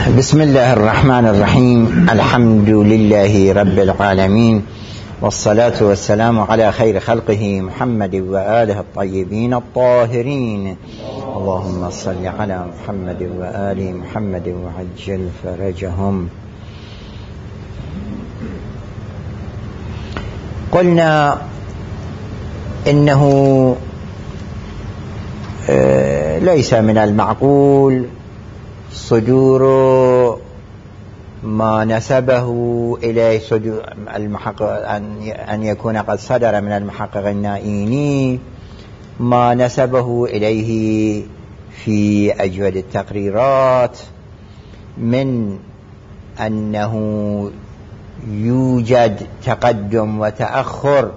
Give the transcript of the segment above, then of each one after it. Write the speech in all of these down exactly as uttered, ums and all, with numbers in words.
بسم الله الرحمن الرحيم. الحمد لله رب العالمين، والصلاة والسلام على خير خلقه محمد وآله الطيبين الطاهرين. اللهم صل على محمد وآل محمد وعجل فرجهم. قلنا إنه ليس من المعقول صدور ما نسبه إليه صدور المحقق أن يكون قد صدر من المحقق النائيني ما نسبه إليه في أجود التقريرات من أنه يوجد تقدم وتأخر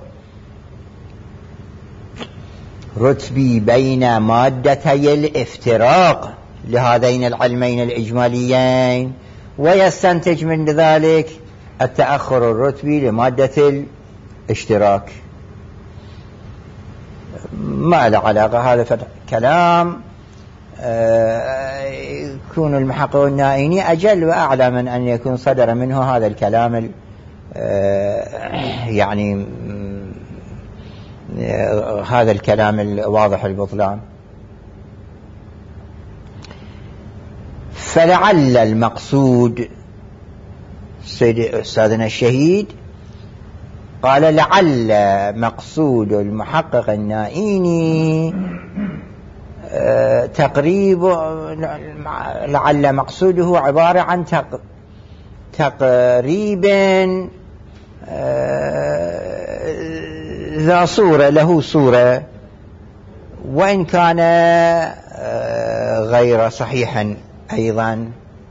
رتبي بين مادتي الافتراق لهذين العلمين الإجماليين، ويستنتج من ذلك التأخر الرتبي لمادة الاشتراك. ما له علاقة، هذا كلام يكون المحقق النائيني أجل وأعلى من أن يكون صدر منه هذا الكلام يعني هذا الكلام الواضح البطلان. فلعل المقصود سيد أستاذنا الشهيد قال لعل مقصود المحقق النائيني تقريب، لعل مقصوده عبارة عن تقريب ذا صورة له صورة، وإن كان غير صحيحا أيضا.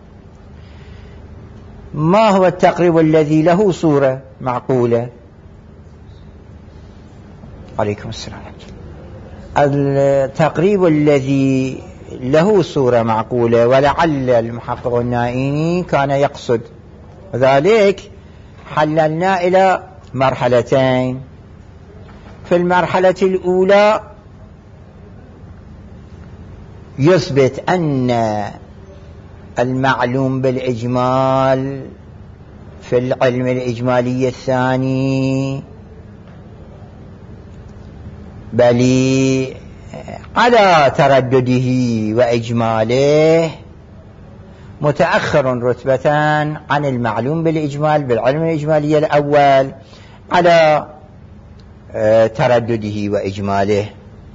ما هو التقريب الذي له صورة معقولة؟ عليكم السلام. التقريب الذي له صورة معقولة ولعل المحقق النائيني كان يقصد ذلك حللنا إلى مرحلتين. في المرحلة الأولى يثبت أن المعلوم بالإجمال في العلم الإجمالي الثاني بل على تردده وإجماله متأخر رتبة عن المعلوم بالإجمال بالعلم الإجمالي الأول على تردده وإجماله.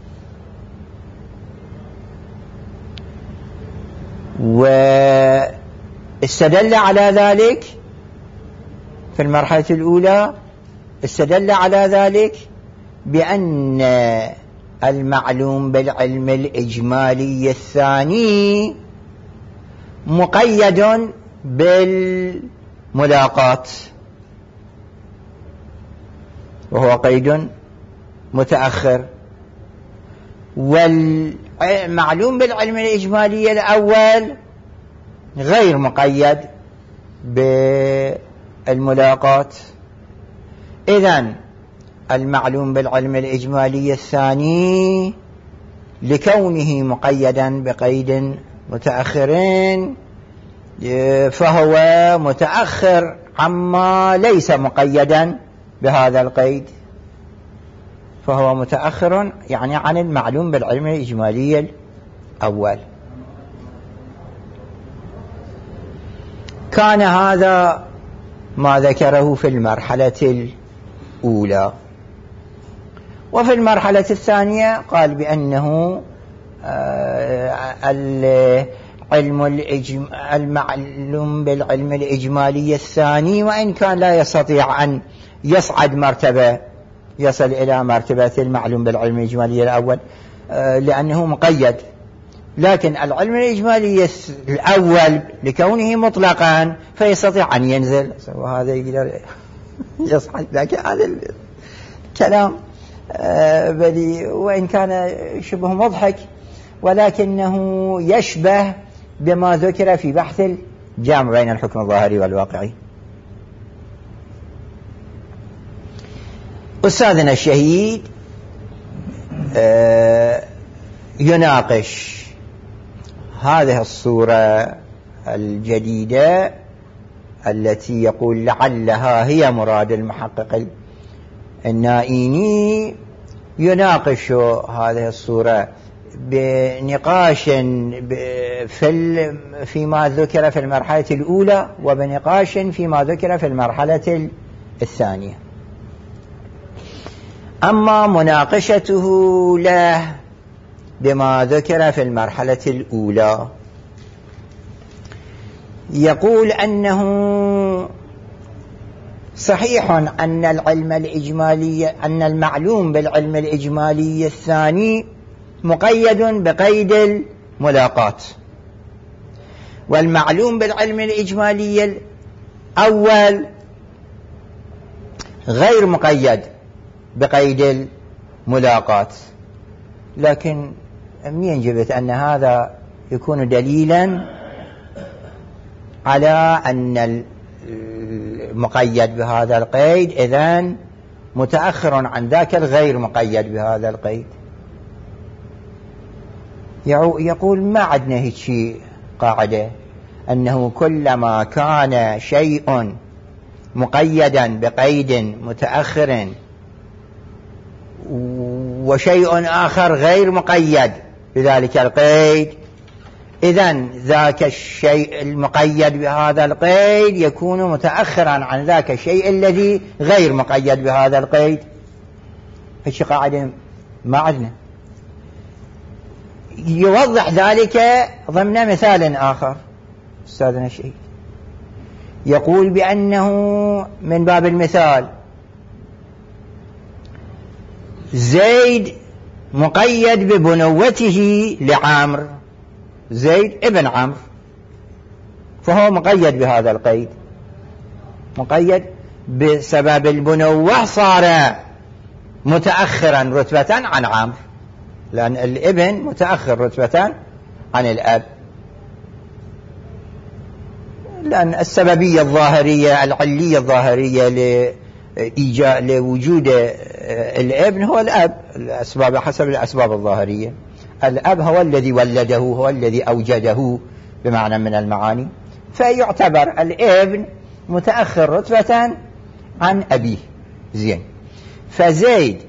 واستدل على ذلك في المرحلة الأولى، استدل على ذلك بأن المعلوم بالعلم الإجمالي الثاني مقيد بالملاقات، وهو قيد متأخر، والمعلوم بالعلم الإجمالي الأول غير مقيد بالملاقات. إذن المعلوم بالعلم الإجمالي الثاني لكونه مقيدا بقيد متأخرين فهو متأخر عما ليس مقيدا بهذا القيد، فهو متأخر يعني عن المعلوم بالعلم الإجمالي الأول. كان هذا ما ذكره في المرحلة الأولى. وفي المرحلة الثانية قال بأنه العلم المعلوم بالعلم الإجمالي الثاني وإن كان لا يستطيع أن يصعد مرتبة يصل إلى مرتبة المعلوم بالعلم الإجمالي الأول لأنه مقيد، لكن العلم الإجمالي الأول لكونه مطلقا فيستطيع أن ينزل وهذا يقدر يصعد. لكن هذا الكلام بلي وإن كان شبه مضحك ولكنه يشبه بما ذكر في بحث الجامع بين الحكم الظاهري والواقعي. أستاذنا الشهيد يناقش هذه الصورة الجديدة التي يقول لعلها هي مراد المحقق النائيني يناقش هذه الصورة بنقاش في فيما ذكر في المرحلة الأولى وبنقاش فيما ذكر في المرحلة الثانية. أما مناقشته له بما ذكر في المرحلة الأولى يقول أنه صحيح أن العلم الإجمالي أن المعلوم بالعلم الإجمالي الثاني مقيد بقيد الملاقات، والمعلوم بالعلم الإجمالي الأول غير مقيد بقيد الملاقات. لكن منين جبت أن هذا يكون دليلا على أن المقيد بهذا القيد إذن متأخر عن ذاك الغير مقيد بهذا القيد؟ يقول ما عندنا هيك قاعدة أنه كلما كان شيء مقيدا بقيد متأخر وشيء آخر غير مقيد بذلك القيد إذن ذاك الشيء المقيد بهذا القيد يكون متأخرا عن ذاك الشيء الذي غير مقيد بهذا القيد. هيك قاعدة ما عندنا. يوضح ذلك ضمن مثال آخر أستاذنا الشيخ يقول بأنه من باب المثال زيد مقيد ببنوته لعمر، زيد ابن عمرو، فهو مقيد بهذا القيد، مقيد بسبب البنوة صار متأخرا رتبة عن عمرو، لأن الابن متأخر رتبة عن الأب، لأن السببية الظاهرية العلية الظاهرية لإيجاء لوجود الابن هو الأب، الأسباب حسب الأسباب الظاهرية، الأب هو الذي ولده، هو الذي أوجده بمعنى من المعاني، فيعتبر الابن متأخر رتبة عن أبيه. زين، فزيد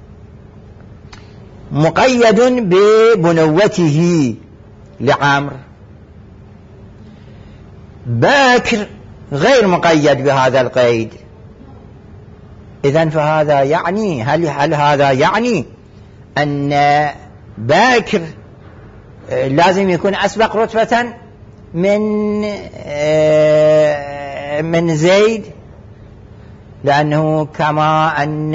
مقيد ببنوته لعمر، باكر غير مقيد بهذا القيد. إذن فهذا يعني هل, هل هذا يعني أن باكر لازم يكون أسبق رتبة من من زيد؟ لأنه كما أن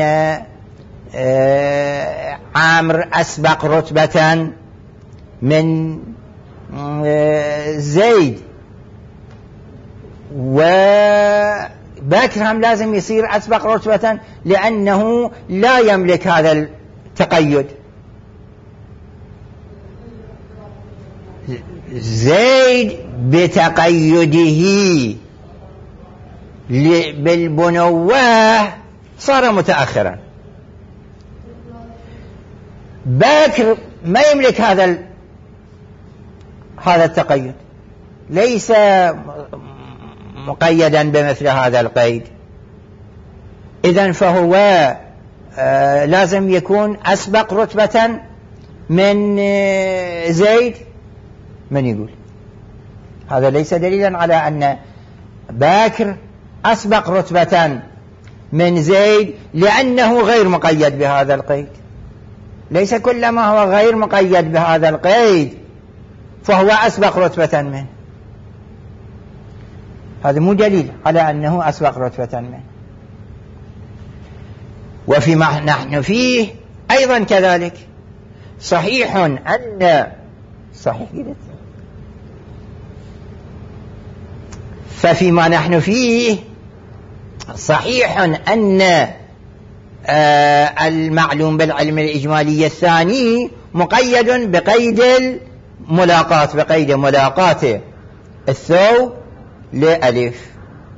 عامر أسبق رتبة من زيد، وباكر هم لازم يصير أسبق رتبة لأنه لا يملك هذا التقيد. زيد بتقيده بالبنوة صار متأخرا، باكر ما يملك هذا هذا التقيد، ليس مقيدا بمثل هذا القيد. إذن فهو آه لازم يكون أسبق رتبة من آه زيد. من يقول هذا ليس دليلا على أن باكر أسبق رتبة من زيد لأنه غير مقيد بهذا القيد. ليس كلما هو غير مقيد بهذا القيد فهو أسبق رتبة منه، هذا مو دليل على أنه أسبق رتبة منه. وفيما نحن فيه أيضا كذلك صحيح أن صحيح جدا ففيما نحن فيه صحيح أن آه المعلوم بالعلم الإجمالي الثاني مقيد بقيد الملاقات، بقيد ملاقاته الثوب لألف،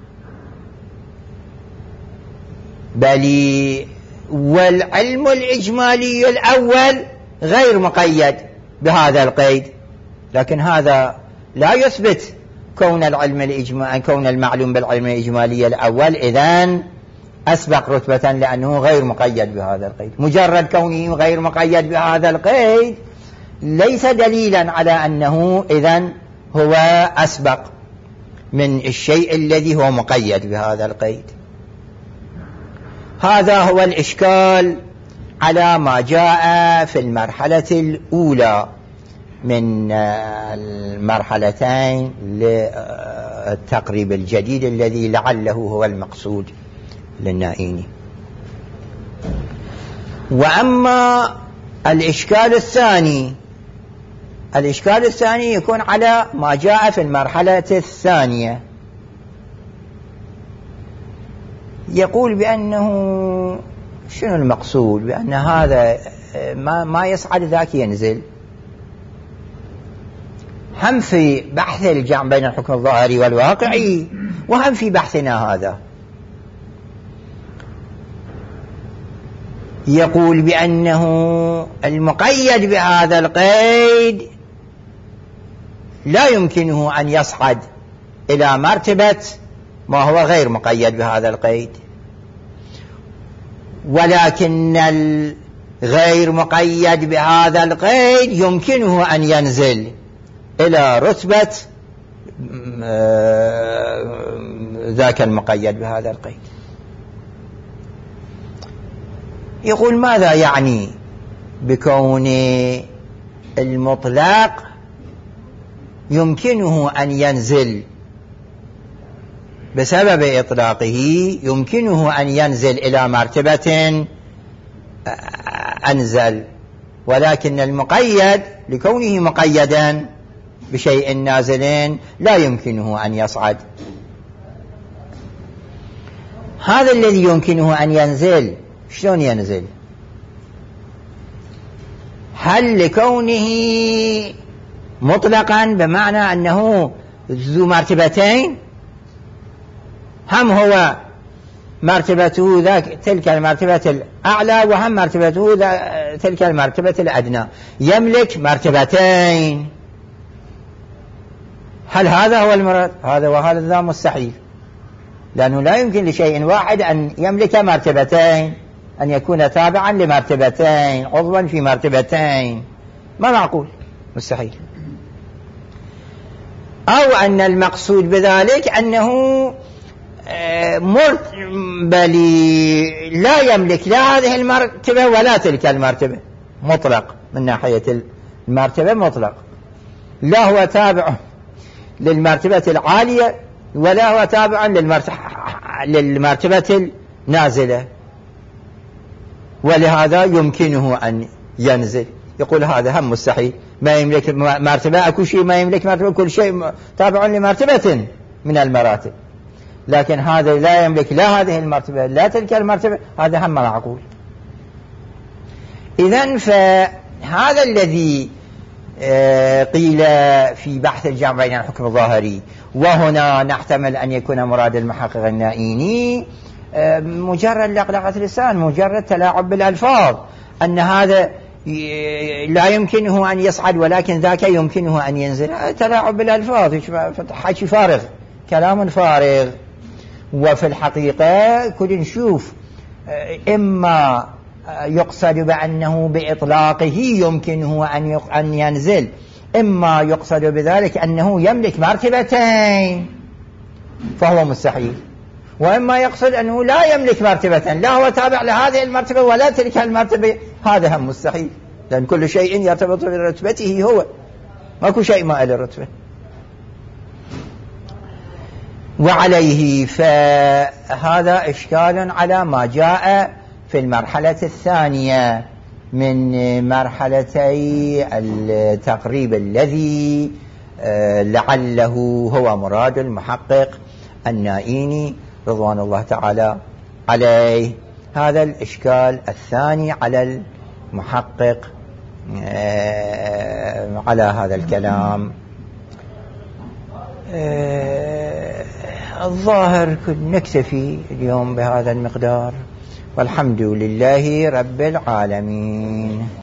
بل والعلم الإجمالي الأول غير مقيد بهذا القيد. لكن هذا لا يثبت كون العلم الإجمالي كون المعلوم بالعلم الإجمالي الأول إذن أسبق رتبة لأنه غير مقيد بهذا القيد. مجرد كونه غير مقيد بهذا القيد ليس دليلا على أنه إذن هو أسبق من الشيء الذي هو مقيد بهذا القيد. هذا هو الإشكال على ما جاء في المرحلة الأولى من المرحلتين للتقريب الجديد الذي لعله هو المقصود للنائيني. وأما الإشكال الثاني الإشكال الثاني يكون على ما جاء في المرحلة الثانية، يقول بأنه شنو المقصود بأن هذا ما, ما يصعد ذاك ينزل. هم في بحث الجمع بين الحكم الظاهري والواقعي وهم في بحثنا هذا يقول بأنه المقيد بهذا القيد لا يمكنه أن يصعد إلى مرتبة ما هو غير مقيد بهذا القيد، ولكن الغير مقيد بهذا القيد يمكنه أن ينزل إلى رتبة ذاك المقيد بهذا القيد. يقول ماذا يعني بكون المطلق يمكنه أن ينزل بسبب إطلاقه يمكنه أن ينزل إلى مرتبة أنزل، ولكن المقيد لكونه مقيدا بشيء نازل لا يمكنه أن يصعد. هذا الذي يمكنه أن ينزل شلون ينزل؟ هل لكونه مطلقا بمعنى أنه ذو مرتبتين، هم هو مرتبته ذاك تلك المرتبة الأعلى وهم مرتبته تلك المرتبة الأدنى، يملك مرتبتين؟ هل هذا هو المراد؟ هذا وهذا ذا مستحيل، لأنه لا يمكن لشيء واحد أن يملك مرتبتين، أن يكون تابعا لمرتبتين عضوا في مرتبتين، ما معقول، مستحيل. أو أن المقصود بذلك أنه بلي لا يملك لا هذه المرتبة ولا تلك المرتبة، مطلق من ناحية المرتبة مطلق، لا هو تابع للمرتبة العالية ولا هو تابع للمرتبة النازلة، ولهذا يمكنه أن ينزل. يقول هذا هم مستحيل، ما يملك مرتبة، أكو شيء ما يملك مرتبة، كل شيء تابع لمرتبة من المراتب، لكن هذا لا يملك لا هذه المرتبة لا تلك المرتبة، هذا هم معقول. إذن فهذا الذي قيل في بحث الجمع بين الحكم الظاهري، وهنا نحتمل أن يكون مراد المحقق النائيني مجرد لقلقة اللسان، مجرد تلاعب بالألفاظ، أن هذا لا يمكنه أن يصعد ولكن ذاك يمكنه أن ينزل، تلاعب بالألفاظ، حكي فارغ، كلام فارغ. وفي الحقيقة كل نشوف إما يقصد بأنه بإطلاقه يمكنه أن ينزل، إما يقصد بذلك أنه يملك مرتبتين فهو مستحيل، وإما يقصد أنه لا يملك مرتبة، لا هو تابع لهذه المرتبة ولا تلك المرتبة، هذا هم مستحيل، لأن كل شيء يرتبط برتبته هو، ماكو شيء ما له رتبة. وعليه فهذا إشكال على ما جاء في المرحلة الثانية من مرحلتي التقريب الذي لعله هو مراد المحقق النائيني رضوان الله تعالى عليه. هذا الإشكال الثاني على المحقق على هذا الكلام. الظاهر نكتفي اليوم بهذا المقدار، والحمد لله رب العالمين.